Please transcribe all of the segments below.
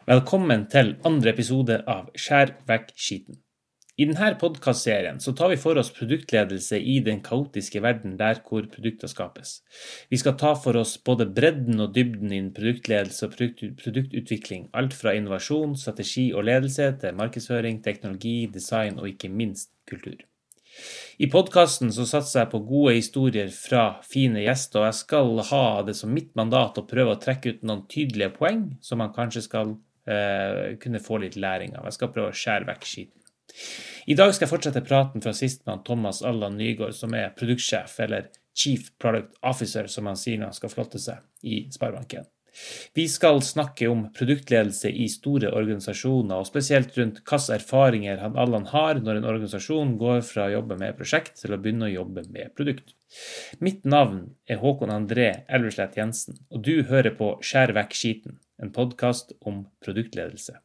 Velkommen til andre episode av Skjær vekk skiten. I denne podcastserien så tar vi for oss produktledelse i den kaotiske verden der hvor produkter skapes. Vi skal ta for oss både bredden og dybden innen produktledelse og produktutvikling, alt fra innovasjon, strategi og ledelse til markedsføring, teknologi, design og ikke minst kultur. I podcasten så satser jeg på gode historier fra fine gjester, og jeg skal ha det som mitt mandat å prøve å trekke ut noen tydelige poeng som man kanskje skal kunne få litt læring av. Jeg skal prøve å skjære vekk skiten. I dag skal jeg fortsette praten fra sist med Thomas Allan Nygaard, som er produktsjef, eller Chief Product Officer, som han sier når han skal flotte seg i Sparebanken. Vi skal snakke om produktledelse i store organisasjoner, og spesielt rundt hvilke erfaringer Allan har når en organisasjon går fra å jobbe med prosjekt til å begynne å jobbe med produkt. Mitt navn er Håkon André Elverslet Jensen, og du hører på Skjær vekk skiten, en podcast om produktledelse.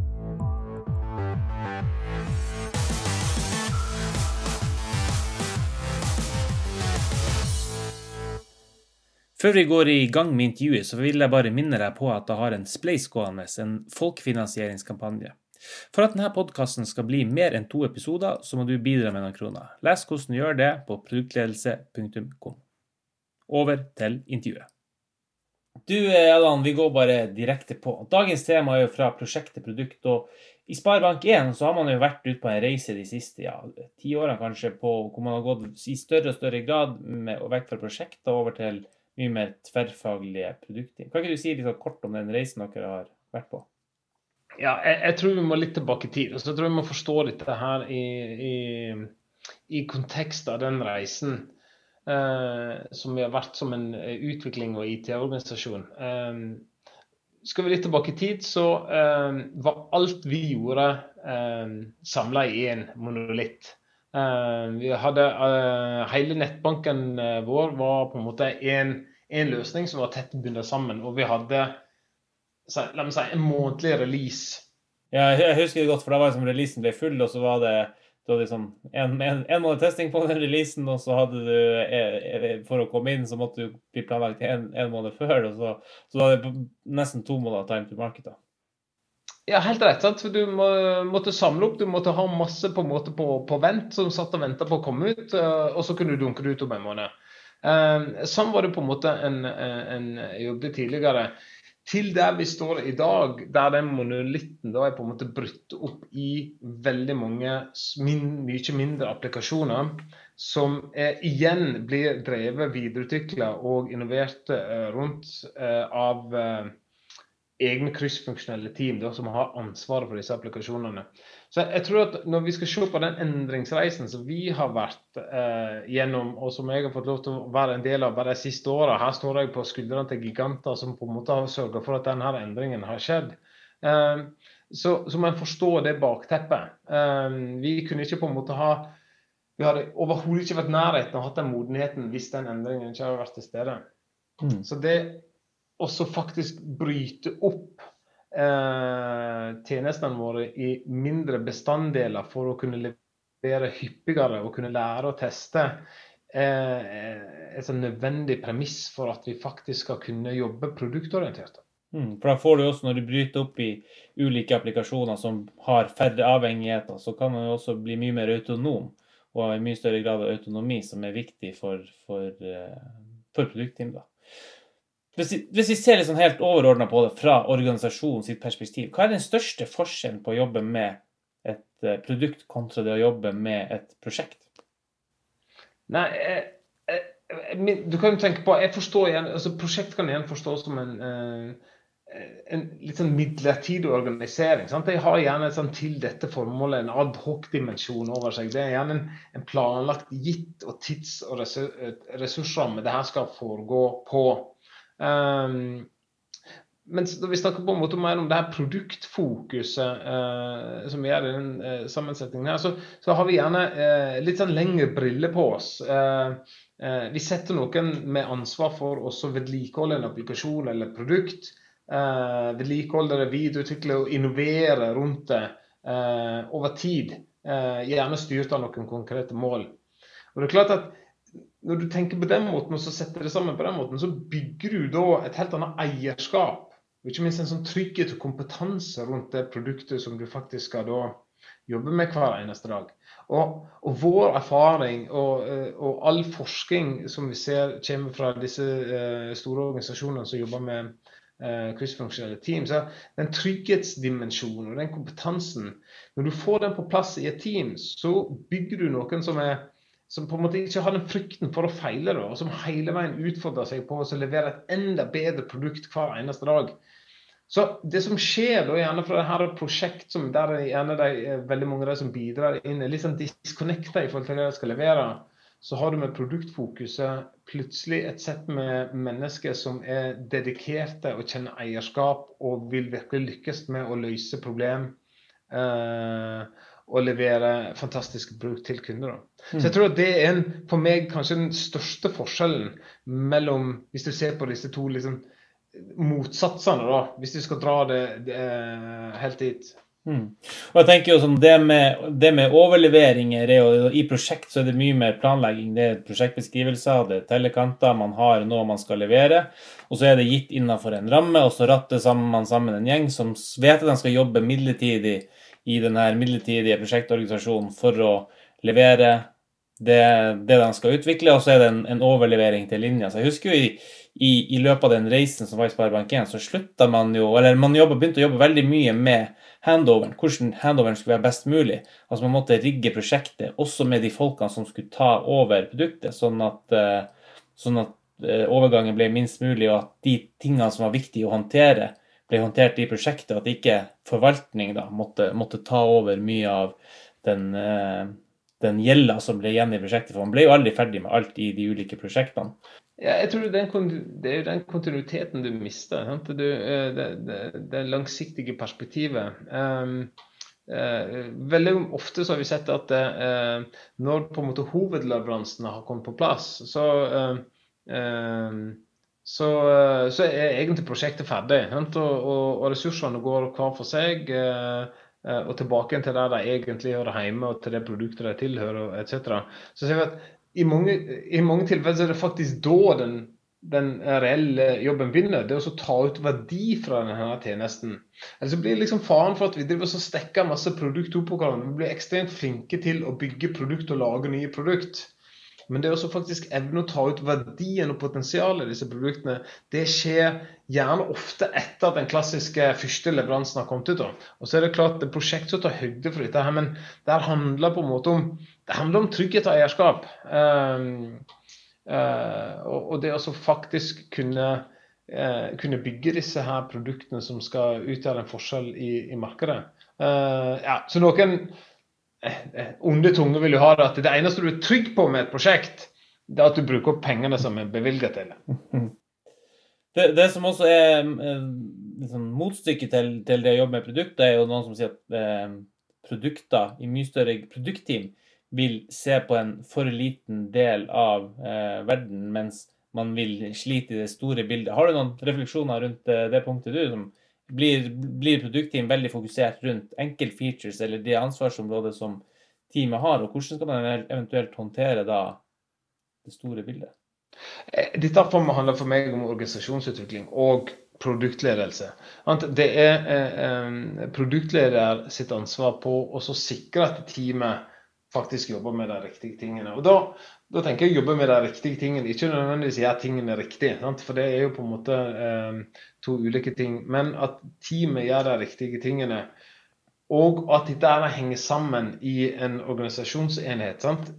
Før vi går i gang med intervjuet, så vil jeg bare minne deg på at jeg har en spleis gående, en folkefinansieringskampanje. For at denne podcasten skal bli mer enn 2 episoder, så må du bidra med noen kroner. Les hvordan du gjør det på produktledelse.com. Over til intervjuet. Du, Allan, vi går bare direkte på. Dagens tema er jo fra prosjekt til produkt, og i Sparebank 1 så har man jo vært ute på en reise de siste 10 årene kanskje, på hvor man har gått i større og større grad med å vekk fra prosjekter over til mye mer tverrfaglige produkter. Kan ikke du si litt kort om den reisen dere har vært på? Ja, jeg tror vi må litt tilbake i tid, og så tror jeg vi må forstå litt det her i kontekst av den reisen som vi har vært som en utvikling og IT-organisasjon. Skal vi litt tilbake i tid, så var alt vi gjorde samlet i en monolitt. Vi hadde hele nettbanken vår var på en måte en løsning som var tett bundet sammen, og vi hadde, la meg si, en månedlig release. Ja, jeg husker det godt, for da var det som releasen ble full, og så var det liksom en måned testing på den releasen, og så hadde du, for å komme inn, så måtte du bli planlagt en måned før, og så var det nesten 2 måneder time to market da. Ja, helt rett, sant? For du måtte samle opp, du måtte ha masse på en måte på vent, som satt og ventet på å komme ut, og så kunne du dunke det ut om en måned. Sånn var det på en måte en jobb tidligere. Til der vi står i dag, der den monolitten da er på en måte brutt opp i veldig mange mye mindre applikasjoner, som igjen blir drevet, videreutviklet og innovert rundt av egne kryssfunksjonelle team da, som har ansvaret for disse applikasjonene. Så jeg tror at når vi skal se på den endringsreisen som vi har vært gjennom, og som jeg har fått lov til å være en del av bare de siste årene, her står jeg på skuldrene til giganter som på en måte har sørget for at denne endringen har skjedd. Så må jeg forstå det bakteppet. Vi kunne ikke på en måte vi hadde overhodet ikke vært nærheten og hatt den modenheten hvis den endringen ikke hadde vært til stede. Så det også faktisk bryte opp tjenestene våre i mindre bestanddeler for å kunne levere hyppigere og kunne lære å teste et nødvendig premiss for at vi faktisk skal kunne jobbe produktorientert. For da får du også, når du bryter opp i ulike applikasjoner som har færre avhengigheter, så kan man jo også bli mye mer autonom, og ha en mye større grad av autonomi som er viktig for produktteam da. Hvis vi ser litt sånn helt overordnet på det fra organisasjonen sitt perspektiv, hva er den største forskjellen på å jobbe med et produkt kontra det å jobbe med et prosjekt? Nei, du kan jo tenke på, jeg forstår igjen, altså prosjekt kan igjen forstås som en litt sånn midlertidig organisering, sant? De har gjerne sånn til dette formålet en ad hoc dimensjon over seg. Det er gjerne en planlagt gitt og tids- og ressursramme det her skal foregå på. Mens når vi snakker på en måte mer om det her produktfokuset som vi gjør i den sammensetningen her, så har vi gjerne litt sånn lengre briller på oss. Vi setter noen med ansvar for å vedlikeholde en applikasjon eller produkt, vedlikeholde det, videreutvikle og innovere rundt det over tid, gjerne styrt av noen konkrete mål. Og det er klart at når du tenker på den måten, og så setter det sammen på den måten, så bygger du da et helt annet eierskap og ikke minst en sånn trygghet og kompetanse rundt det produktet som du faktisk skal da jobbe med hver eneste dag. Og vår erfaring og all forskning som vi ser kommer fra disse store organisasjonene som jobber med kryssfunksjonelle team, så den trygghetsdimensjonen og den kompetansen, når du får den på plass i et team, så bygger du noen som på en måte ikke har den frykten for å feile, da, og som hele veien utfordrer seg på å levere et enda bedre produkt hver eneste dag. Så det som skjer da, gjerne fra det her prosjekt som der gjerne veldig mange av de som bidrar inn, litt sånn disconnecta i forhold til det de skal levere, så har du med produktfokuset plutselig et sett med mennesker som dedikerte og kjenner eierskap og vil virkelig lykkes med å løse problem og levere fantastiske produkt til kunder. Så jeg tror at det for meg kanskje den største forskjellen mellom, hvis du ser på disse to liksom, motsatsene da, hvis du skal dra det helt dit. Og jeg tenker jo som det med overleveringer i prosjekt så det mye mer planlegging, det prosjektbeskrivelser, det tellekanter, man har noe man skal levere, og så det gitt innenfor en ramme, og så ratter man sammen en gjeng som vet at de skal jobbe midlertidig i denne midlertidige prosjektorganisasjonen for å levere det de skal utvikle, og så det en overlevering til linja. Så jeg husker jo i løpet av den reisen som var i Sparebank 1, så sluttet man jo, eller man begynte å jobbe veldig mye med handoveren, hvordan handoveren skulle være best mulig. Altså man måtte rigge prosjektet, også med de folkene som skulle ta over produktet, sånn at overgangen ble minst mulig, og at de tingene som var viktige å håndtere, ble håndtert i prosjektet, og at ikke forvaltning da måtte ta over mye av den gjelda som ble igjen i prosjektet, for man ble jo aldri ferdig med alt i de ulike prosjektene. Ja, jeg tror det er den kontinuiteten du mister, sant? Det langsiktige perspektivet. Veldig ofte så har vi sett at når på en måte hovedleveransene har kommet på plass, så egentlig prosjektet ferdig, sant? Og ressursene går hver for seg, og tilbake til der de egentlig hører hjemme, og til det produktet de tilhører, etc. Så ser vi at i mange tilfeller så det faktisk da den reelle jobben begynner, det å ta ut verdi fra denne tjenesten. Eller så blir det liksom faren for at vi driver så stekker masse produkt opp på hverandre. Vi blir ekstremt flinke til å bygge produkt og lage nye produkt. Men det også faktisk evne å ta ut verdien og potensialet i disse produktene, det skjer gjerne ofte etter at den klassiske første leveransen har kommet ut. Og så det klart det prosjekt som tar høyde for dette her, men det handler på en måte om trygghet og eierskap. Og det også faktisk kunne bygge disse her produktene som skal utgjøre en forskjell i markedet. Så noen onde tunge vil jo ha det at det eneste du trygg på med et prosjekt, det at du bruker opp pengene som bevilget til det. Det som også liksom, motstykket til det å jobbe med produkter, er jo noen som sier at produkter i mye større produktteam vil se på en for liten del av verden, mens man vil slite i det store bildet. Har du noen refleksjoner rundt det punktet du, som blir produktteam veldig fokusert rundt enkeltfeatures eller det ansvarsområdet som teamet har, og hvordan skal man eventuelt håndtere da det store bildet? Dette handler for meg om organisasjonsutvikling og produktledelse. Det produktleder sitt ansvar på å sikre at teamet faktisk jobber med de riktige tingene. Og da tenker jeg jobbe med de riktige tingene, ikke nødvendigvis gjøre tingene riktig, sant? For det er jo på en måte to ulike ting, men at teamet gjør de riktige tingene, og at dette henger sammen i en organisasjonsenhet. Sant?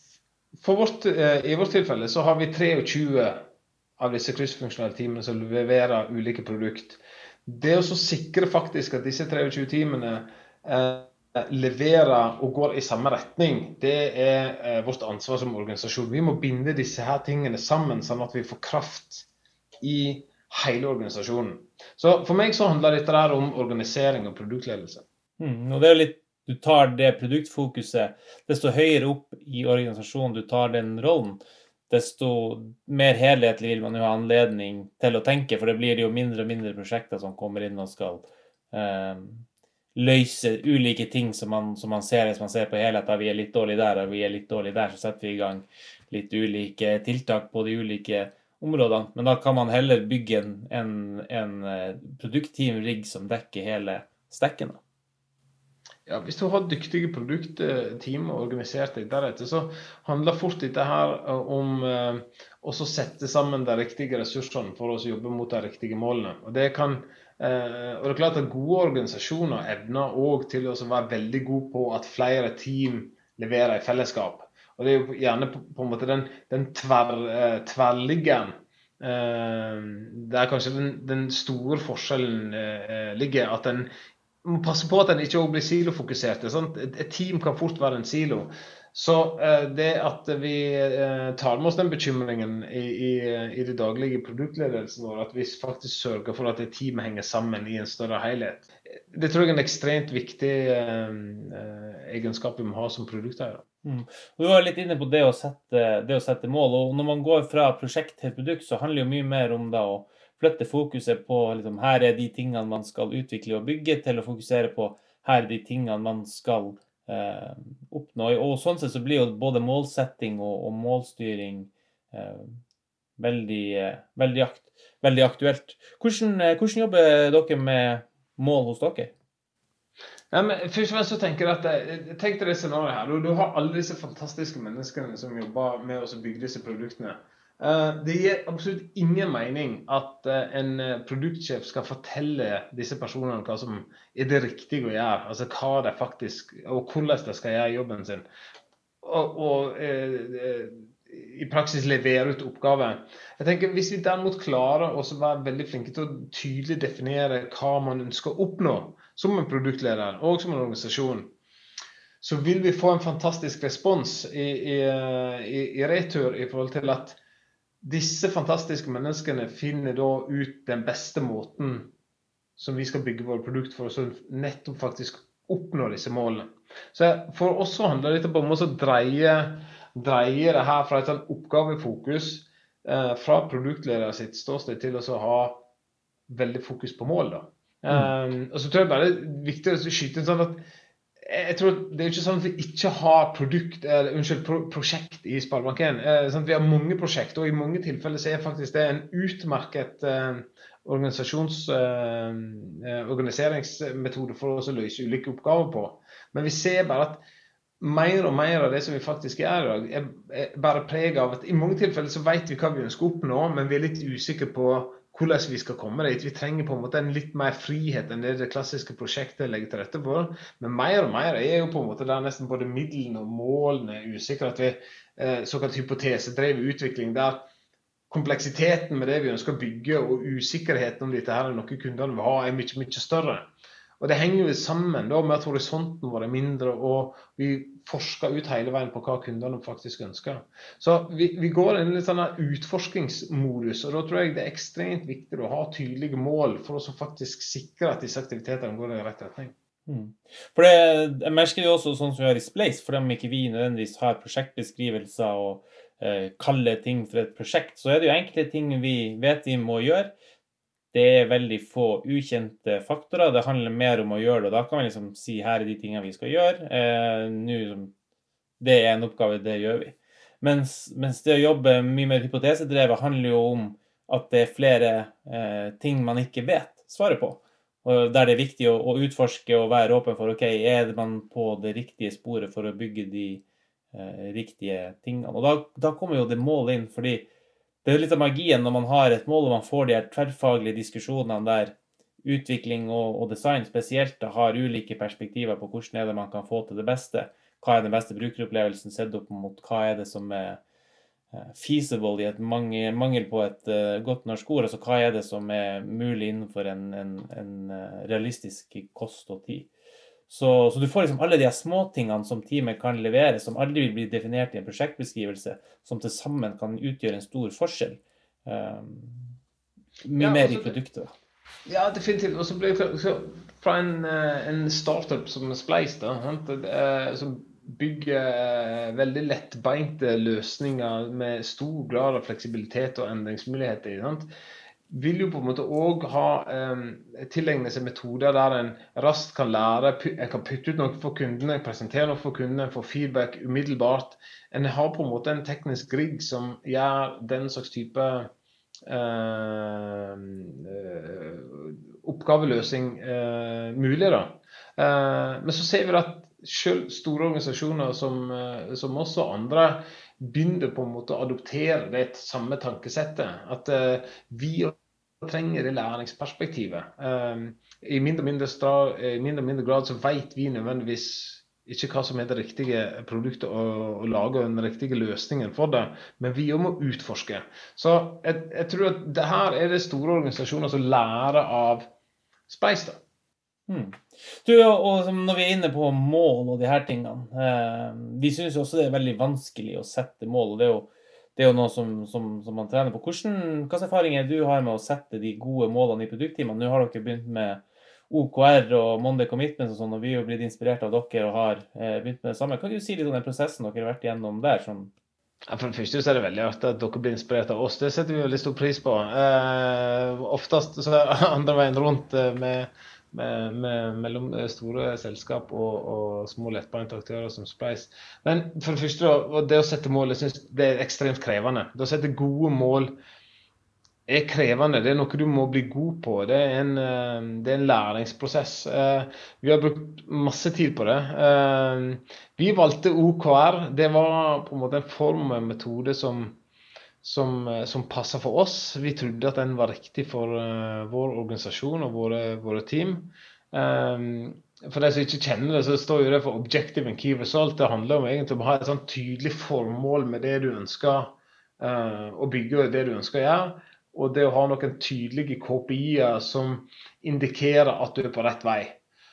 I vårt tilfelle så har vi 23 av disse kryssfunksjonelle teamene som leverer ulike produkt. Det å så sikre faktisk at disse 23 teamene leverer og går i samme retning, det er vårt ansvar som organisasjon. Vi må binde disse her tingene sammen, sånn at vi får kraft i hele organisasjonen. Så for meg så handler dette der om organisering og produktledelse. Og det er jo litt, du tar det produktfokuset, desto høyere opp i organisasjonen du tar den rollen, desto mer helhetlig vil man jo ha anledning til å tenke, for det blir jo mindre og mindre prosjekter som kommer inn og skal løse ulike ting som man ser hvis man ser på helheten. Vi er litt dårlig der, og vi er litt dårlig der, så setter vi i gang litt ulike tiltak på de ulike områdene, men da kan man heller bygge en produktteam-rigg som dekker hele stekken. Ja, hvis du har dyktige produktteam og organisert deg deretter, så handler fort dette her om å sette sammen de riktige ressursene for oss å jobbe mot de riktige målene. Og det er klart at gode organisasjoner evner også til å være veldig gode på at flere team leverer i fellesskap. Og det er jo gjerne på en måte den tverrliggeren. Det er kanskje den store forskjellen ligger, at en må passe på at en ikke blir silofokusert. Et team kan fort være en silo. Så det at vi tar med oss den bekymringen i det daglige produktledelsen vår, at vi faktisk sørger for at det teamet henger sammen i en større helhet. Det tror jeg er en ekstremt viktig egenskap vi må ha som produkteiere. Du var litt inne på det å sette mål, og når man går fra prosjekt til produkt, så handler det jo mye mer om da å flytte fokuset på liksom, her er de tingene man skal utvikle og bygge, til å fokusere på her er de tingene man skal oppnå. Og sånn sett så blir jo både målsetting og målstyring veldig aktuelt. Hvordan jobber dere med mål hos dere? Ja, men først og fremst så tenker jeg at tenk deg det scenariet her. Du har alle disse fantastiske menneskene som jobber med å bygge disse produktene. Det gir absolutt ingen mening at en produktsjef skal fortelle disse personene hva som er det riktige å gjøre, altså hva de faktisk, og hvordan de skal gjøre jobben sin, og i praksis levere ut oppgaver. Jeg tenker, hvis vi derimot klarer å være veldig flinke til å tydelig definere hva man ønsker å oppnå som en produktleder og som en organisasjon, så vil vi få en fantastisk respons i retur i forhold til at disse fantastiske menneskene finner da ut den beste måten som vi skal bygge våre produkt for, så nettopp faktisk oppnå disse målene. Så for oss så handler det litt om å dreie det her fra et sånn oppgavefokus fra produktleder sitt ståsted til å ha veldig fokus på mål da. Og så tror jeg bare det er viktig å skyte en sånn at jeg tror det er ikke sånn at vi ikke har prosjekt i Sparebank1. Vi har mange prosjekter, og i mange tilfeller så er faktisk det en utmerket organiseringsmetode for oss å løse ulike oppgaver på. Men vi ser bare at mer og mer av det som vi faktisk gjør i dag, er bare preget av at i mange tilfeller så vet vi hva vi ønsker å oppnå, men vi er litt usikre på hvordan vi skal komme dit. Vi trenger på en måte en litt mer frihet enn det klassiske prosjektet legger til rette for. Men mer og mer er jo på en måte der nesten både middelen og målene er usikre, at vi såkalt hypotesedrevet utvikling, der kompleksiteten med det vi ønsker å bygge og usikkerheten om dette her er noe kundene vil ha, er mye, mye større. Og det henger jo sammen da med at horisonten vår er mindre, og vi forsker ut hele veien på hva kundene faktisk ønsker. Så vi går inn i litt sånn utforskingsmodus, og da tror jeg det er ekstremt viktig å ha tydelige mål for å faktisk sikre at disse aktivitetene går i rett retning. For det, jeg merker jo også sånn som vi har i Splace, for om ikke vi nødvendigvis har prosjektbeskrivelser og kaller ting for et prosjekt, så er det jo enkelte ting vi vet vi må gjøre. Det er veldig få ukjente faktorer. Det handler mer om å gjøre det, og da kan man liksom si her er de tingene vi skal gjøre. Det er en oppgave, det gjør vi. Mens det å jobbe mye mer hypotesedrevet handler jo om at det er flere ting man ikke vet svaret på. Og der det er viktig å utforske og være åpen for, ok, er man på det riktige sporet for å bygge de riktige tingene? Og da kommer jo det målet inn, fordi det er litt av magien når man har et mål, og man får de her tverrfaglige diskusjonene der utvikling og design spesielt da, har ulike perspektiver på hvordan er det man kan få til det beste. Hva er den beste brukeropplevelsen sett opp mot hva er det som er feasible i et mangel på et godt norsk ord, altså hva er det som er mulig innenfor en realistisk kost og tid. Så du får liksom alle de små tingene som teamet kan levere, som aldri vil bli definert i en prosjektbeskrivelse, som til sammen kan utgjøre en stor forskjell. Mye mer i produktet. Ja, definitivt. Og så blir det fra en startup som Splace, som bygger veldig lettbeinte løsninger med stor grad av fleksibilitet og endringsmuligheter, vil jo på en måte også ha tilegne seg metoder der en raskt kan lære, en kan putte ut noe for kundene, presentere noe for kundene, få feedback umiddelbart. En har på en måte en teknisk rigg som gjør den slags type oppgaveløsning mulig da. Men så ser vi at selv store organisasjoner som oss og andre begynner på en måte å adoptere det samme tankesettet, at vi trenger det læringsperspektivet. I mindre og mindre grad så vet vi nødvendigvis ikke hva som det riktige produktet og lage den riktige løsningen for det, men vi må utforske. Så jeg tror at det her det store organisasjoner som lærer av Spleis da. Du, og når vi inne på mål og de her tingene, vi synes også det veldig vanskelig å sette mål, og det jo noe som man trener på. Hvilke erfaringer du har med å sette de gode målene i produktteamene? Nå har dere begynt med OKR og Monday Commitments og sånn, og vi har blitt inspirert av dere og har begynt med det samme. Kan du si litt om den prosessen dere har vært gjennom der? Sånn? Ja, for det første så det veldig artig at dere blir inspirert av oss. Det setter vi veldig stor pris på. Oftest så det andre veien rundt mellom store selskap og små lettbeinte aktører som Spleis. Men for det første, det å sette mål, jeg synes det ekstremt krevende. Det å sette gode mål krevende, det noe du må bli god på. Det en læringsprosess. Vi har brukt masse tid på det. Vi valgte OKR. Det var på en måte en form og en metode som passet for oss. Vi trodde at den var riktig for vår organisasjon og våre team. For de som ikke kjenner det, så står jo det for Objective and Key Result. Det handler om egentlig om å ha et sånn tydelig formål med det du ønsker å bygge, det du ønsker å gjøre. Og det å ha noen tydelige KPI-er som indikerer at du på rett vei.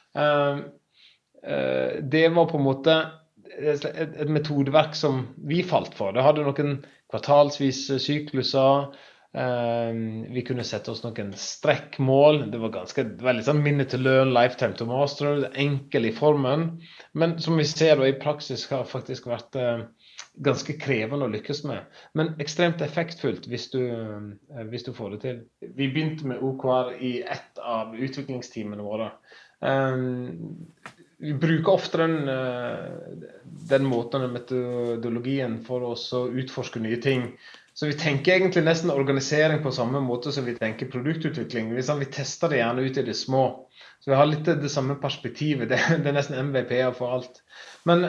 Det var på en måte et metodeverk som vi falt for. Det hadde noen kvartalsvis sykluser. Vi kunne sette oss noen strekkmål. Det var veldig sånn minute to learn, lifetime to master. Enkel i formen. Men som vi ser da, i praksis har faktisk vært ganske krevende å lykkes med, men ekstremt effektfullt hvis du får det til. Vi begynte med OKR i ett av utviklingsteamene våre. Vi bruker ofte den måten, den metodologien for oss å utforske nye ting. Så vi tenker egentlig nesten organisering på samme måte som vi tenker produktutvikling. Vi tester det gjerne ut i det små. Så vi har litt det samme perspektivet. Det nesten MVP-er for alt. Men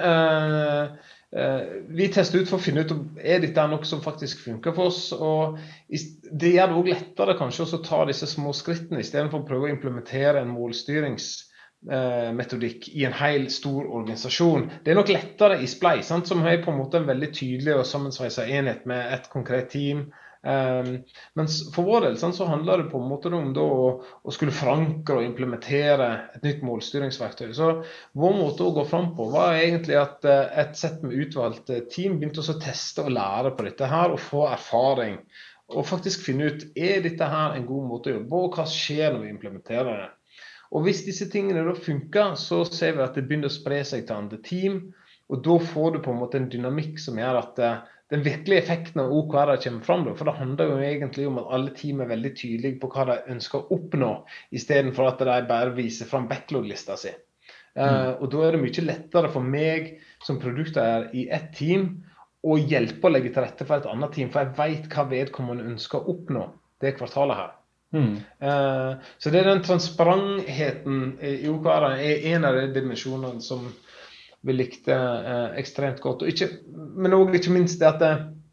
vi tester ut for å finne ut om dette noe som faktisk funker for oss, og det gjør det også lettere kanskje å ta disse små skrittene i stedet for å prøve å implementere en målstyringsmetodikk i en hel stor organisasjon. Det nok lettere i Spleis, som har på en måte en veldig tydelig og sammensveiset enhet med et konkret team. Mens for vår del så handler det på en måte om å skulle forankre og implementere et nytt målstyringsverktøy. Så vår måte å gå fram på var egentlig at et sett med utvalgte team begynte å teste og lære på dette her og få erfaring og faktisk finne ut, dette her en god måte å jobbe, og hva skjer når vi implementerer det. Og hvis disse tingene da funker, så ser vi at det begynner å spre seg til andre team, og da får du på en måte en dynamikk som gjør at den virkelige effekten av OKR kommer fram, for det handler jo egentlig om at alle team veldig tydelige på hva de ønsker å oppnå, i stedet for at de bare viser fram backlog-lista si. Og da det mye lettere for meg som produkteier i ett team å hjelpe å legge til rette for et annet team, for jeg vet hva vedkommende ønsker å oppnå det kvartalet her. Så det den transparentheten i OKR en av de dimensjonene som vi likte ekstremt godt, men også ikke minst det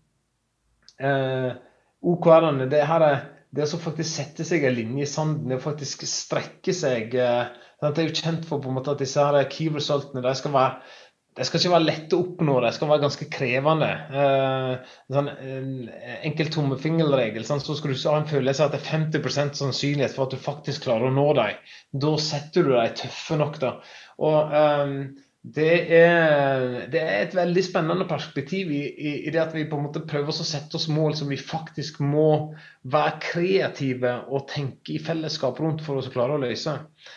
at OKR-ene, det som faktisk setter seg en linje i sanden, det faktisk strekker seg, det jo kjent for på en måte at disse her key resultene, det skal ikke være lett å oppnå, det skal være ganske krevende. En enkel tommefingerregel, så skal du ha en følelse at det 50% sannsynlighet for at du faktisk klarer å nå deg. Da setter du deg tøffe nok da. Og det et veldig spennende perspektiv i det at vi på en måte prøver å sette oss mål som vi faktisk må være kreative og tenke i fellesskap rundt for å klare å løse.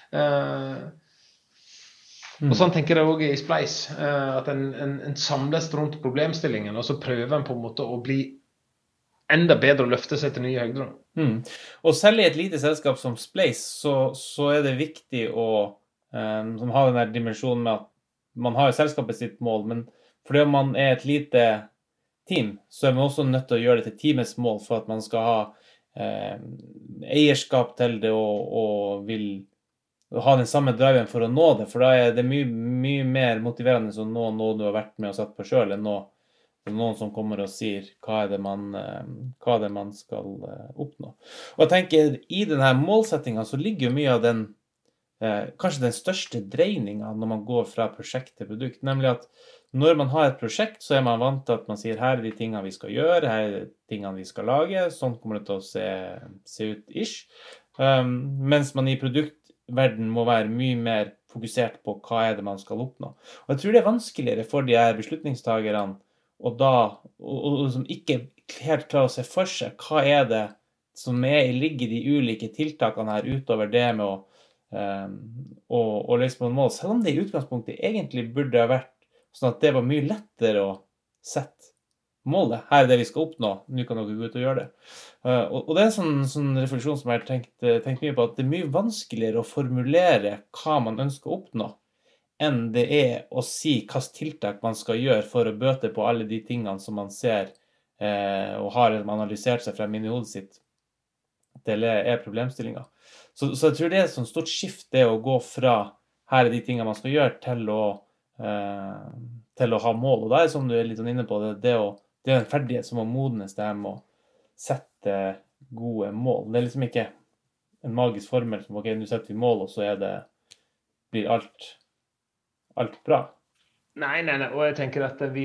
Og sånn tenker jeg også i Spleis, at en samles rundt problemstillingen, og så prøver en på en måte å bli enda bedre å løfte seg til nye høyder. Og selv i et lite selskap som Spleis, så det viktig å ha den der dimensjonen med at man har jo selskapet sitt mål, men fordi man et lite team, så man også nødt til å gjøre det til teamets mål for at man skal ha eierskap til det og vil ha den samme driven for å nå det, for da er det mye mer motiverende å nå noe du har vært med og satt på selv, enn noen som kommer og sier hva er det man skal oppnå. Og jeg tenker, i denne målsettingen så ligger jo mye av den, kanskje den største dreiningen når man går fra prosjekt til produkt, nemlig at når man har et prosjekt, så er man vant til at man sier, her er de tingene vi skal gjøre, her er de tingene vi skal lage, sånn kommer det til å se ut ish. Mens man i produktverden må være mye mer fokusert på hva er det man skal oppnå. Og jeg tror det er vanskeligere for de her beslutningstagerne, og som ikke helt klarer å se for seg, hva er det som ligger i de ulike tiltakene her, utover det med å løse på en mål, selv om det i utgangspunktet egentlig burde ha vært sånn at det var mye lettere å sette målet. Her er det vi skal oppnå, nå kan dere gå ut og gjøre det. Og det er en sånn refleksjon som jeg har tenkt mye på, at det er mye vanskeligere å formulere hva man ønsker å oppnå, enn det er å si hvilke tiltak man skal gjøre for å bøte på alle de tingene som man ser og har analysert seg frem inn i hodet sitt. Det er problemstillinger. Så jeg tror det er et sånt stort skift, det å gå fra her er de tingene man skal gjøre, til å ha mål. Og da er det, som du er litt inne på, det er en ferdighet som må modnes, det her med å sette gode mål. Det er liksom ikke en magisk formel som, ok, nå setter vi mål, og så blir alt bra. Nei, og jeg tenker at vi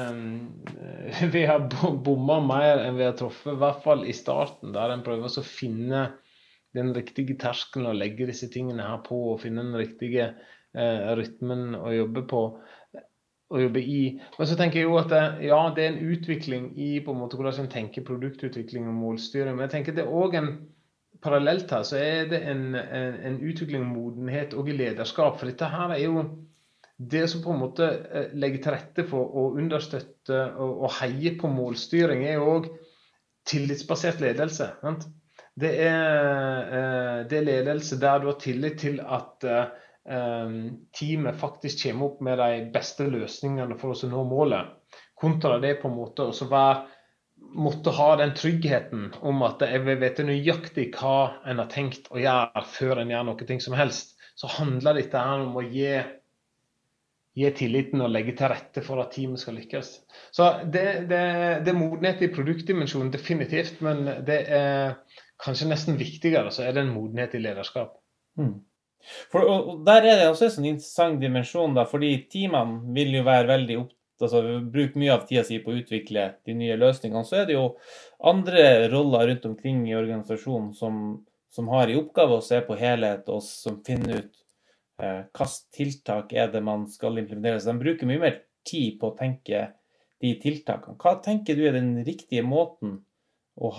har bommet mer enn vi har truffet, i hvert fall i starten, der en prøver å finne den riktige terskelen og legge disse tingene her på, og finne den riktige rytmen å jobbe på, og jobbe i. Men så tenker jeg jo at det er en utvikling i på en måte hvordan en tenker produktutvikling og målstyring, men jeg tenker det er også en parallelt her, så er det en utvikling og modenhet og i lederskap, for dette her er jo det som på en måte legger til rette for å understøtte og heie på målstyring er jo også tillitsbasert ledelse. Sant? Det er ledelse der du har tillit til at teamet faktisk kommer opp med de beste løsningene for oss å nå målet, kontra det på en måte å måtte ha den tryggheten om at jeg vet nøyaktig hva en har tenkt å gjøre før en gjør noe ting som helst. Så handler dette her om å gi tilliten og legge til rette for at teamet skal lykkes. Så det er modenhet i produktdimensjonen definitivt, men det er kanskje nesten viktigere, så er det en modenhet i lederskap. Og der er det også en sånn interessant dimensjon da, fordi teamene vil jo være veldig bruke mye av tida si på å utvikle de nye løsningene, så er det jo andre roller rundt omkring i organisasjonen som har i oppgave å se på helhet, og som finner ut hvilke tiltak er det man skal implementere. Så de bruker mye mer tid på å tenke de tiltakene. Hva tenker du er den riktige måten å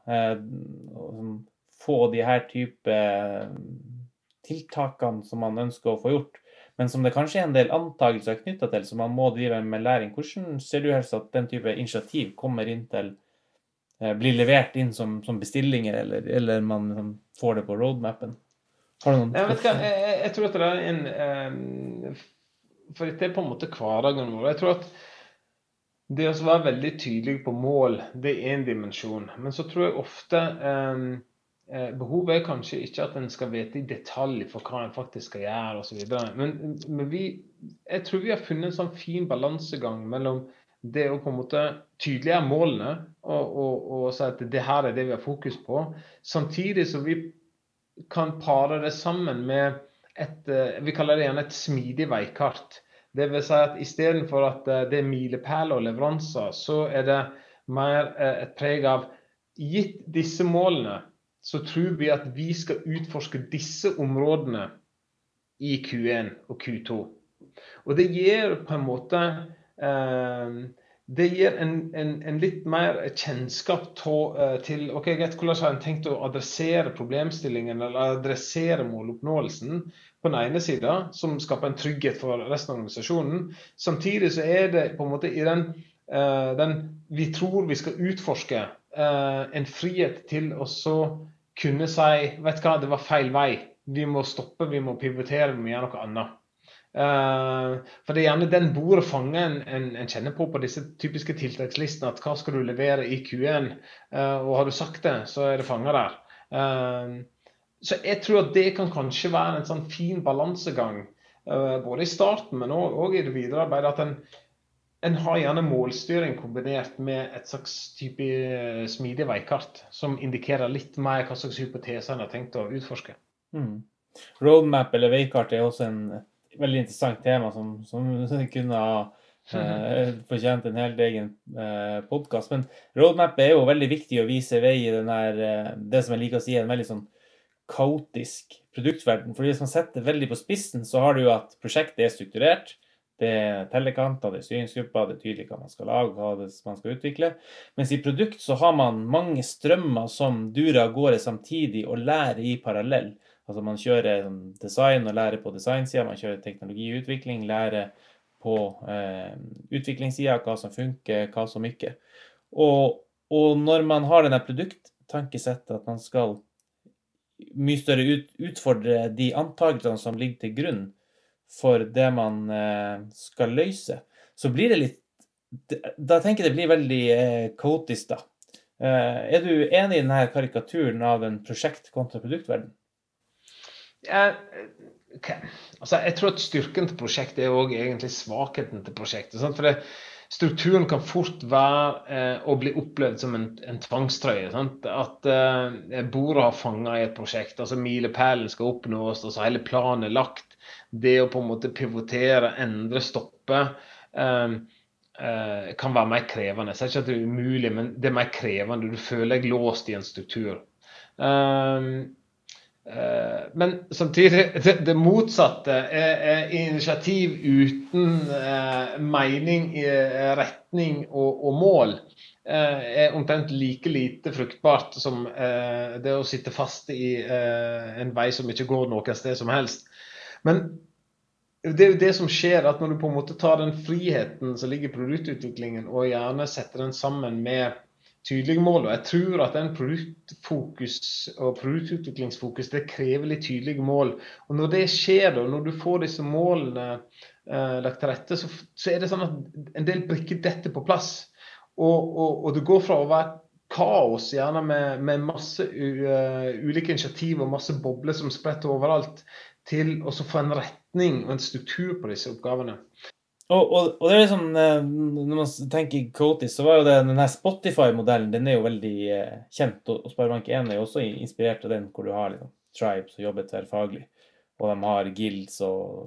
få de her type tiltakene som man ønsker å få gjort, men som det kanskje er en del antagelser knyttet til, så man må drive med læring. Hvordan ser du helst at den type initiativ kommer inn til, blir levert inn som bestillinger, eller man får det på roadmappen? Har du noen? Jeg tror at det er for dette er på en måte hverdagen vår. Jeg tror at det å være veldig tydelig på mål, det er en dimensjon. Men så tror jeg ofte behovet er kanskje ikke at en skal vite i detalj for hva en faktisk skal gjøre og så videre. Men jeg tror vi har funnet en sånn fin balansegang mellom det å på en måte tydeliggjøre målene og si at det her er det vi har fokus på, samtidig så vi kan pare det sammen med vi kaller det gjerne et smidig veikart. Det vil si at i stedet for at det er milepæler og leveranser, så er det mer et preg av gitt disse målene, så tror vi at vi skal utforske disse områdene i Q1 og Q2. Og det gir på en måte det gir en litt mer kjennskap til ok, hvordan har en tenkt å adressere problemstillingen eller adressere måloppnåelsen på den ene siden, som skaper en trygghet for resten av organisasjonen. Samtidig så er det på en måte i den vi tror vi skal utforske en frihet til å så kunne si, vet du hva, det var feil vei. Vi må stoppe, vi må pivotere, vi må gjøre noe annet. For det gjerne den bordet fanger en kjenner på disse typiske tiltakslistene, at hva skal du levere i Q1, og har du sagt det, så det fanget der. Så jeg tror at det kan kanskje være en sånn fin balansegang, både i starten, men også i det videre arbeidet, at en har gjerne målstyring kombinert med et slags type smidig veikart, som indikerer litt mer hva slags hypoteser en har tenkt å utforske. Roadmap eller veikart også en veldig interessant tema som kunne ha fortjent en helt egen podcast. Men roadmap jo veldig viktig å vise vei i det som jeg liker å si en veldig sånn kaotisk produktverden. For hvis man setter veldig på spissen, så har du jo at prosjektet strukturert. Det tellekanter, det styringsgrupper, det tydelig hva man skal lage, hva man skal utvikle. Mens i produkt så har man mange strømmer som durer av gårde samtidig og lærer i parallell. Altså man kjører design og lærer på designsiden, man kjører teknologiutvikling, lærer på utviklingssiden, hva som funker, hva som ikke. Og når man har denne produkttankesettet at man skal mye større utfordre de antagelsene som ligger til grunn for det man skal løse, så blir det litt, da tenker jeg det blir veldig kaotisk da. Du enig i denne karikaturen av en prosjekt kontra produktverden? Okay. Altså, jeg tror at styrken til prosjektet også egentlig svakheten til prosjektet, sant? For strukturen kan fort være å bli opplevd som en tvangstrøye, sant? At bordet har fanget i et prosjekt, altså milepælen skal oppnås, altså hele planen lagt. Det å på en måte pivotere, endre, stoppe kan være mer krevende. Jeg sier ikke at det umulig, men det mer krevende. Du føler deg låst i en struktur. Men samtidig, det motsatte initiativ uten mening, retning og mål omtrent like lite fruktbart som det å sitte fast i en vei som ikke går noen sted som helst. Men det jo det som skjer, at når du på en måte tar den friheten som ligger i produktutviklingen, og gjerne setter den sammen med tydelige mål, og jeg tror at den produktfokus og produktutviklingsfokus, det krever litt tydelige mål. Og når det skjer da, når du får disse målene lagt til rette, så det sånn at en del brikker dette på plass. Og det går fra å være kaos, gjerne med masse ulike initiativ og masse bobler som spretter overalt, til å få en retning og en struktur på disse oppgavene. Og det liksom, når man tenker Cotis, så var jo denne Spotify-modellen, den jo veldig kjent, og Sparebank 1 jo også inspirert av den, hvor du har liksom, tribes og jobber tverrfaglig, og de har guilds og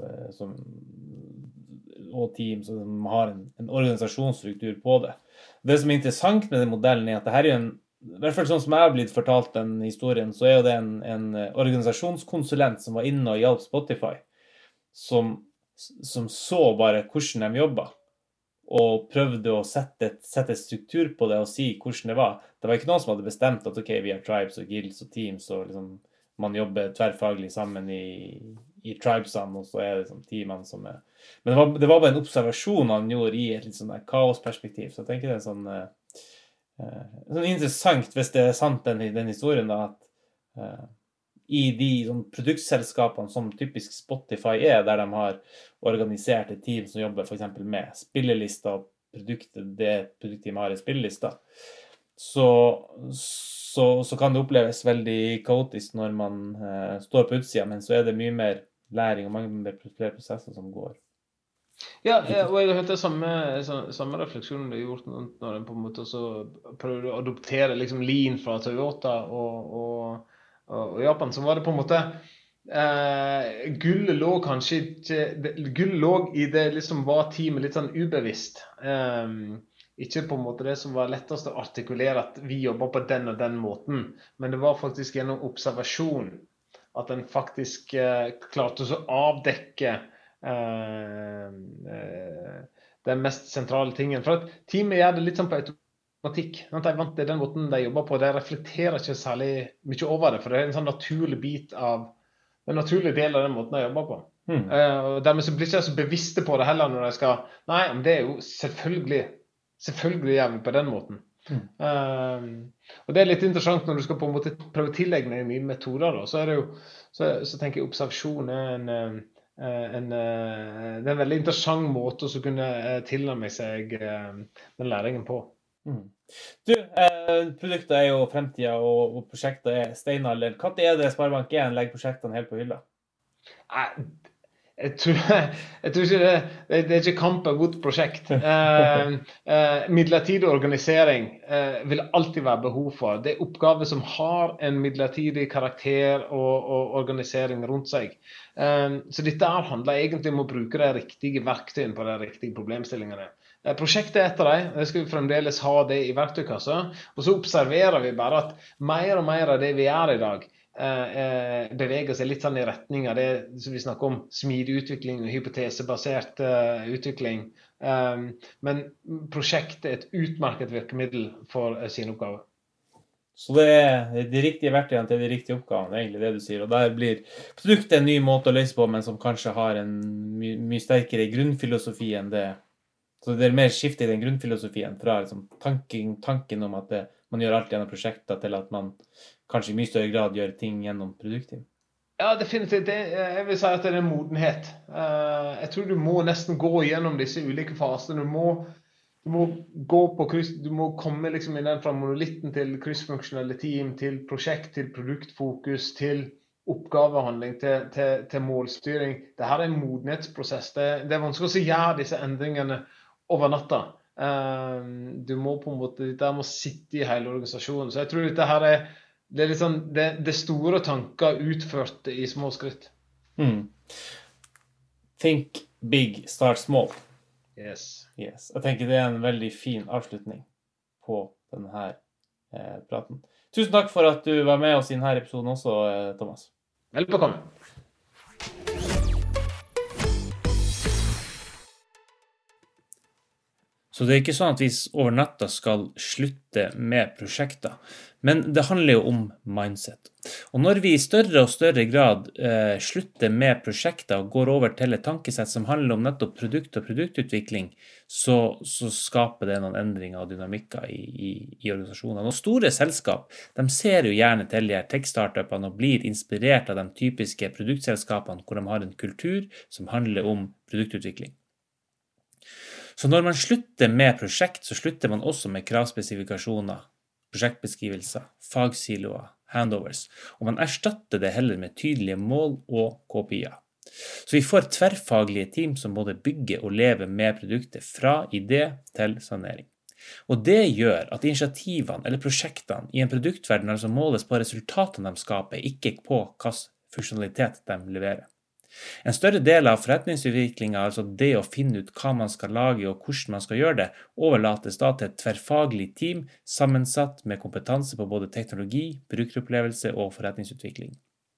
teams, og de har en organisasjonsstruktur på det. Det som interessant med den modellen at det her jo i hvert fall sånn som jeg har blitt fortalt den historien, så jo det en organisasjonskonsulent som var inne og hjalp Spotify, som så bare hvordan de jobbet, og prøvde å sette struktur på det og si hvordan det var. Det var ikke noen som hadde bestemt at ok, vi har tribes og guilds og teams, og liksom, man jobber tverrfaglig sammen i tribesene, og så det liksom teamene som Men det var bare en observasjon han gjorde i et litt sånn kaosperspektiv, så jeg tenker det sånn interessant, hvis det sant den historien da, at i de sånn, produktselskapene som typisk Spotify der de har organisert et team som jobber for eksempel med spillelister og det produktteamet har i spillelister, så kan det oppleves veldig kaotisk når man står på utsiden, men så det mye mer læring og mange flere prosesser som går. Ja, og jeg har hørt det samme refleksjonen du har gjort når en på en måte så prøver å adoptere liksom lean fra Toyota og Japan, så var det på en måte gullet lå kanskje ikke, gullet lå i det liksom var teamet litt sånn ubevisst, ikke på en måte det som var lettest å artikulere at vi jobber på den og den måten, men det var faktisk gjennom observasjon at en faktisk klarte å avdekke den mest sentrale tingen. For at teamet gjør det litt sånn på automatikk. De vant til den måten de jobber på. De reflekterer ikke særlig mye over det, for det en sånn naturlig bit av en naturlig del av den måten de jobber på. Og dermed så blir de ikke så bevisste på det heller når de skal nei, men det jo selvfølgelig gjør vi på den måten. Og det litt interessant når du skal på en måte prøve å tillegge nye metoder da, så det jo så tenker jeg observasjon det er en veldig interessant måte å kunne tilnærme seg den læringen på. Du, produktet er jo fremtiden, og prosjektet er steinalder. Hva er det Sparebank1 legger prosjektene helt på hylla? Jeg tror ikke det er ikke kamp av godt prosjekt. Midlertidig organisering vil alltid være behov for. Det er oppgaver som har en midlertidig karakter og organisering rundt seg. Så dette handler egentlig om å bruke de riktige verktøyene på de riktige problemstillingene. Prosjektet er et av dem, det skal vi fremdeles ha det i verktøykassa, og så observerer vi bare at mer og mer av det vi gjør i dag, beveger seg litt sånn i retning av det som vi snakker om, smidig utvikling og hypotesebasert utvikling. Men prosjektet er et utmerket virkemiddel for sin oppgave. Så det er de riktige verktøyene til de riktige oppgavene, egentlig det du sier. Og der blir produktet en ny måte å løse på, men som kanskje har en mye sterkere grunnfilosofi enn det. Så det er mer skifte i den grunnfilosofien fra liksom, tanken om at man gjør alt gjennom prosjekter til at man kanskje i mye større grad gjør ting gjennom produktteam. Ja, definitivt. Jeg vil si at det er en modenhet. Jeg tror du må nesten gå gjennom disse ulike fasene. Du må gå på kryss, du må komme liksom i den fra monolitten til kryssfunksjonelle team, til prosjekt, til produktfokus, til oppgavehandling, til målstyring. Dette er en modenhetsprosess. Det er vanskelig å gjøre disse endringene over natta. Du må på en måte, dette må sitte i hele organisasjonen. Så jeg tror dette her det er litt sånn, det store tanker utført i små skritt. Think big, start small. Yes. Jeg tenker det er en veldig fin avslutning på denne praten. Tusen takk for at du var med oss i denne episoden også, Thomas. Velbekomme. Så det er ikke sånn at vi over natta skal slutte med prosjekter, men det handler jo om mindset. Og når vi i større og større grad slutter med prosjekter og går over til et tankesett som handler om nettopp produkt og produktutvikling, så skaper det noen endringer og dynamikker i organisasjonene. Og store selskap, de ser jo gjerne til de her tech-startupene og blir inspirert av de typiske produktselskapene hvor de har en kultur som handler om produktutvikling. Så når man slutter med prosjekt, så slutter man også med kravspesifikasjoner, prosjektbeskrivelser, fagsiloer, handovers, og man erstatter det heller med tydelige mål og KPIer. Så vi får tverrfaglige team som både bygger og lever med produktet fra idé til sanering. Og det gjør at initiativene eller prosjektene i en produktverden altså måles på resultatene de skaper, ikke på hvilken funksjonalitet de leverer. En større del av forretningsutviklingen, altså det å finne ut hva man skal lage og hvordan man skal gjøre det, overlates da til et tverrfaglig team sammensatt med kompetanse på både teknologi, brukeropplevelse og forretningsutvikling.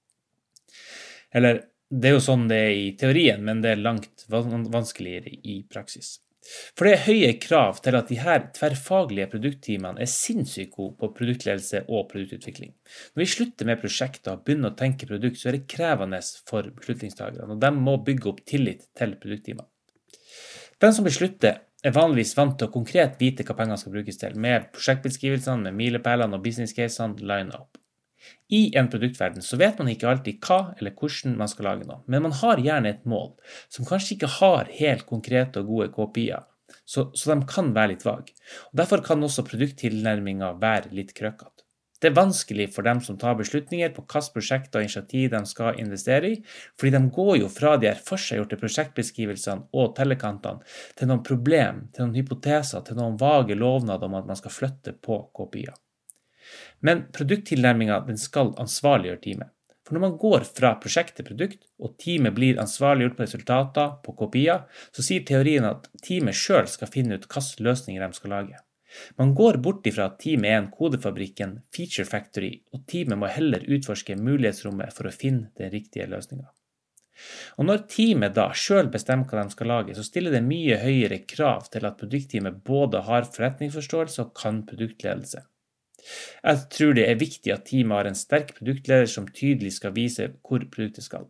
Eller, det er jo sånn det er i teorien, men det er langt vanskeligere i praksis. For det er høye krav til at de her tverrfaglige produktteamene er sinnssykt gode på produktledelse og produktutvikling. Når vi slutter med prosjekter og begynner å tenke produkt, så er det krevende for beslutningstagerne, og de må bygge opp tillit til produktteamene. Den som beslutter er vanligvis vant til å konkret vite hva pengene skal brukes til, med prosjektbeskrivelsene, med milepælene og business-casene line up. I en produktverden så vet man ikke alltid hva eller hvordan man skal lage noe, men man har gjerne et mål som kanskje ikke har helt konkrete og gode KPIer, så de kan være litt vage. Og derfor kan også produkttilnærmingen være litt krøkkete. Det er vanskelig for dem som tar beslutninger på hvilke prosjekter og initiativ de skal investere i, fordi de går jo fra de her forseggjorte prosjektbeskrivelsene og tellekantene til noen problem, til noen hypoteser, til noen vage lovnader om at man skal flytte på KPIer. Men produkttilnærmingen den skal ansvarliggjøre teamet. For når man går fra prosjekt til produkt, og teamet blir ansvarliggjort på resultater, på kopier, så sier teorien at teamet selv skal finne ut hvilke løsninger de skal lage. Man går bort ifra at teamet er en kodefabrikk, en feature factory, og teamet må heller utforske mulighetsrommet for å finne den riktige løsningen. Og når teamet da selv bestemmer hva de skal lage, så stiller det mye høyere krav til at produktteamet både har forretningsforståelse og kan produktledelse. Jeg tror det er viktig at teamet har en sterk produktleder som tydelig skal vise hvor produktet skal.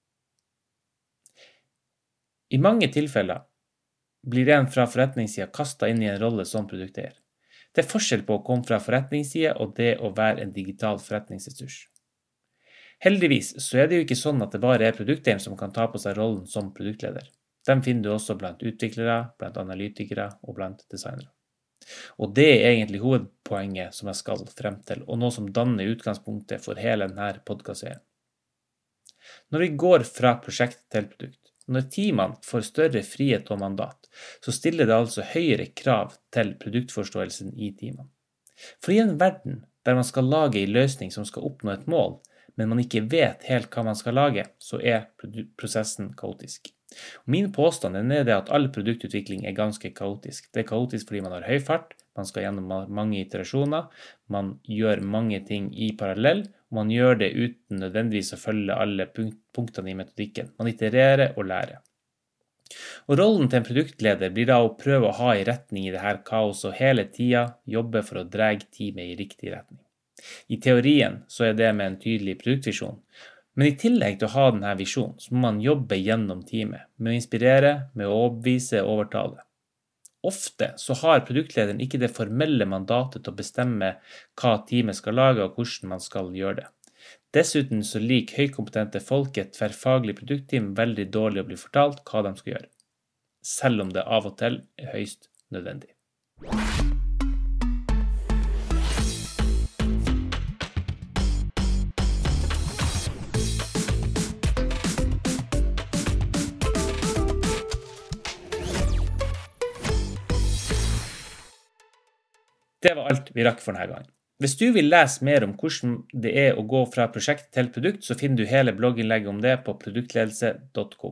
I mange tilfeller blir en fra forretningssiden kastet inn i en rolle som produkteier. Det er forskjell på å komme fra forretningssiden og det å være en digital forretningsressurs. Heldigvis så det jo ikke sånn at det bare produktteam som kan ta på seg rollen som produktleder. Dem finner du også blant utviklere, blant analytikere og blant designere. Og det egentlig hovedpoenget som jeg skal frem til, og noe som danner utgangspunktet for hele denne podcastserien. Når vi går fra prosjekt til produkt, når teamene får større frihet og mandat, så stiller det altså høyere krav til produktforståelsen i teamene. For i en verden der man skal lage en løsning som skal oppnå et mål, men man ikke vet helt hva man skal lage, så prosessen kaotisk. Og min påstand er det at all produktutvikling er ganske kaotisk. Det er kaotisk fordi man har høy fart, man skal gjennom mange iterasjoner, man gjør mange ting i parallell, og man gjør det uten nødvendigvis å følge alle punktene i metodikken. Man itererer og lærer. Og rollen til en produktleder blir da å prøve å ha en retning i dette kaoset og hele tiden jobbe for å dra teamet i riktig retning. I teorien så det med en tydelig produktvisjon, men i tillegg til å ha denne visjonen, så må man jobbe gjennom teamet, med å inspirere, med å overbevise og overtale. Ofte så har produktlederen ikke det formelle mandatet til å bestemme hva teamet skal lage og hvordan man skal gjøre det. Dessuten så liker høykompetente folk et tverrfaglig produktteam veldig dårlig å bli fortalt hva de skal gjøre, selv om det av og til er høyst nødvendig. Det var alt vi rakk for denne gangen. Hvis du vil lese mer om hvordan det er å gå fra prosjekt til produkt, så finner du hele blogginnlegget om det på produktledelse.com.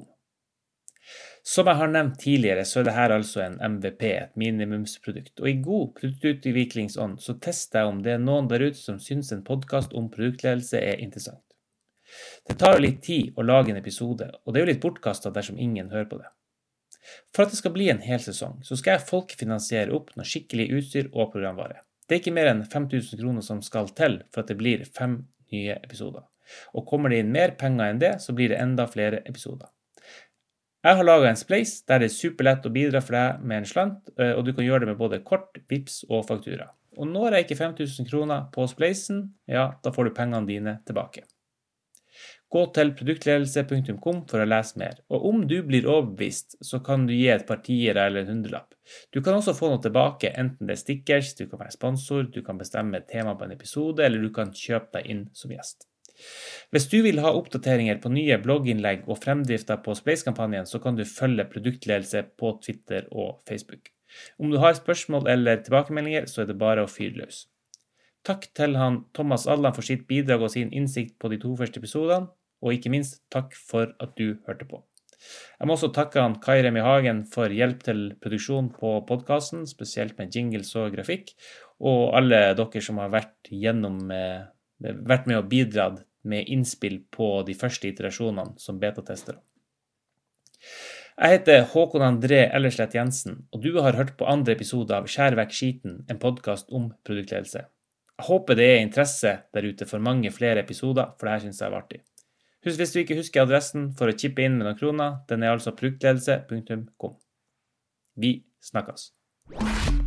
Som jeg har nevnt tidligere, så er dette altså en MVP, et minimumsprodukt. Og i god produktutviklingsånd så tester jeg om det er noen der ute som synes en podcast om produktledelse er interessant. Det tar litt tid å lage en episode, og det er jo litt bortkastet dersom ingen hører på det. For at det skal bli en hel sesong, så skal jeg folkefinansiere opp noe skikkelig utstyr og programvare. Det er ikke mer enn 5.000 kroner som skal til for at det blir 5 nye episoder. Og kommer det inn mer penger enn det, så blir det enda flere episoder. Jeg har laget en Spleis der det er superlett å bidra for deg med en slant, og du kan gjøre det med både kort, vips og faktura. Og når jeg ikke 5.000 kroner på Spleisen, ja, da får du pengene dine tilbake. Gå til produktledelse.com for å lese mer, og om du blir overbevist, så kan du gi et par tiere eller en 100-lapp. Du kan også få noe tilbake, enten det er stickers, du kan være sponsor, du kan bestemme et tema på en episode, eller du kan kjøpe deg inn som gjest. Hvis du vil ha oppdateringer på nye blogginnlegg og fremdrifter på Spleis-kampanjen, så kan du følge produktledelse på Twitter og Facebook. Om du har spørsmål eller tilbakemeldinger, så er det bare å fyre løs. Takk til Thomas Allan for sitt bidrag og sin innsikt på de 2 første episodene, og ikke minst takk for at du hørte på. Jeg må også takke Kai Remi Hagen for hjelp til produksjon på podcasten, spesielt med jingles og grafikk, og alle dere som har vært med og bidratt med innspill på de første iterasjonene som beta-testere. Jeg heter Håkon André Ellerslett Jensen, og du har hørt på andre episode av Skjær vekk skiten, en podcast om produktledelse. Jeg håper det er interesse der ute for mange flere episoder, for dette synes jeg var artig. Husk hvis du ikke husker adressen for å chippe inn med noen kroner, den er altså produktledelse.com. Vi snakkes.